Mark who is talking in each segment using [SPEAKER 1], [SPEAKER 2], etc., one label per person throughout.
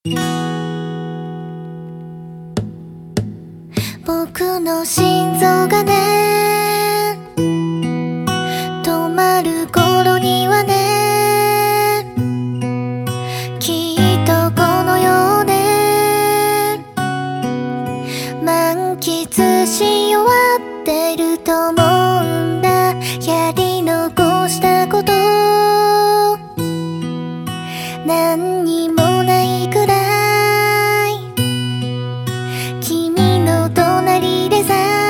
[SPEAKER 1] 僕の心臓がね止まる頃にはねきっとこの世で満喫し終わってると思うんだ。やり残したこと何にもないくらい君の隣でさ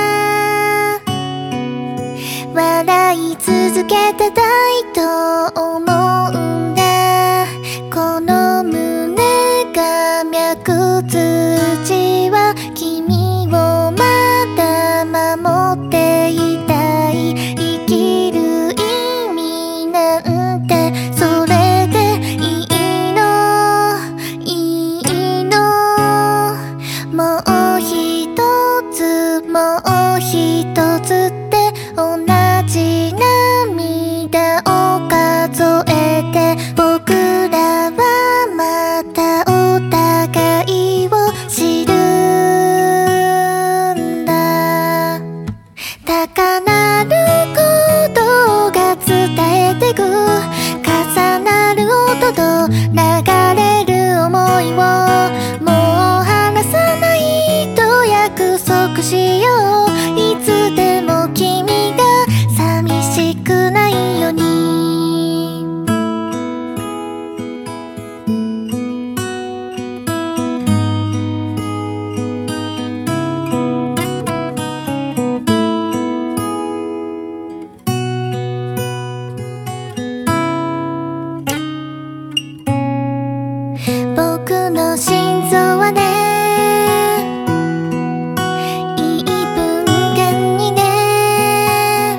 [SPEAKER 1] 笑い続けてたいと思うんだ。この胸が脈土は君をまだ守っていたい。生きる意味なんてそれでいいのいいの。もう一つもう一つって同じ涙を数えて僕らはまたお互いを知るんだ。高鳴ることが伝えてく重なる音と流れる想いをもう離さないと約束しよう。いつでも君が寂しくないように。僕の心臓はね1分間にね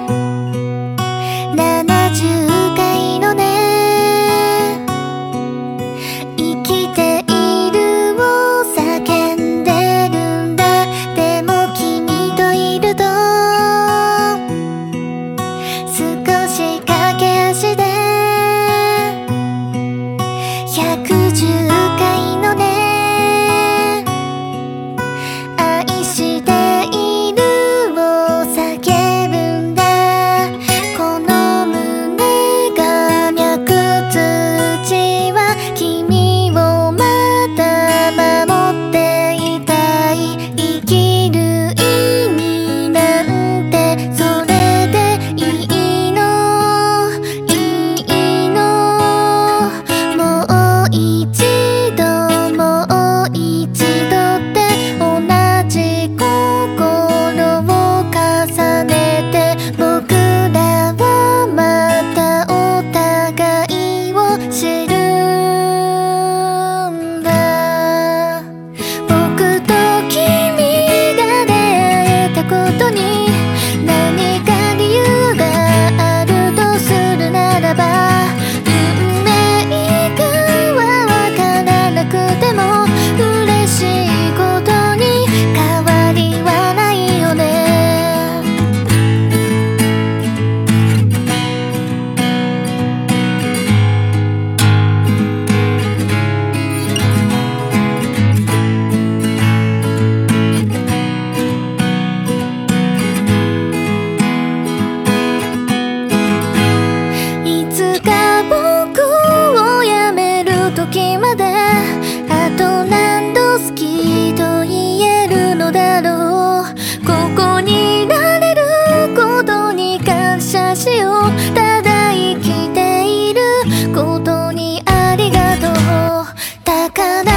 [SPEAKER 1] 70回のね生きているを叫んでるんだ。でも君といると少し駆け足で110回のね愛しているを叫ぶんだ。この胸が脈土は君をまだ守っていたい。生きる意味なんてそれでいいのいいの。もう一度もう一度って同じ心を重ねて僕らはまたお互いを知るんだ。僕と君が出会えたことに何か理由があるとするならば運命かはわからなくても嬉しいことに変わりはないよね。いつか僕をやめる時まであと何度好きと言えるのだろう。ここにいられることに感謝しよう。ただ生きていることにありがとう。高鳴